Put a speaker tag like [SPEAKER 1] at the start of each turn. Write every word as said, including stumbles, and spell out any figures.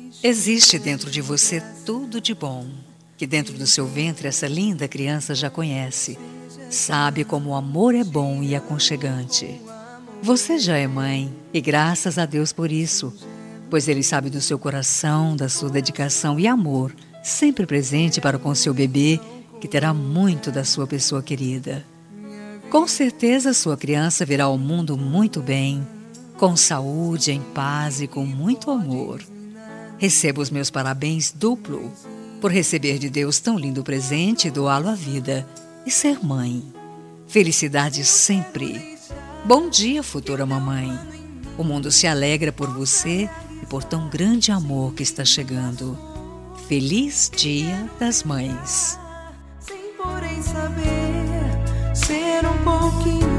[SPEAKER 1] Existe dentro de você tudo de bom, que dentro do seu ventre essa linda criança já conhece. Sabe como o amor é bom e aconchegante. Você já é mãe, e graças a Deus por isso, pois Ele sabe do seu coração, da sua dedicação e amor, sempre presente para com seu bebê, que terá muito da sua pessoa querida. Com certeza sua criança virá ao mundo muito bem, com saúde, em paz e com muito amor. Receba os meus parabéns duplo, por receber de Deus tão lindo presente e doá-lo à vida, e ser mãe. Felicidade sempre. Bom dia, futura mamãe. O mundo se alegra por você e por tão grande amor que está chegando. Feliz Dia das Mães.
[SPEAKER 2] Sem porém saber ser um pouquinho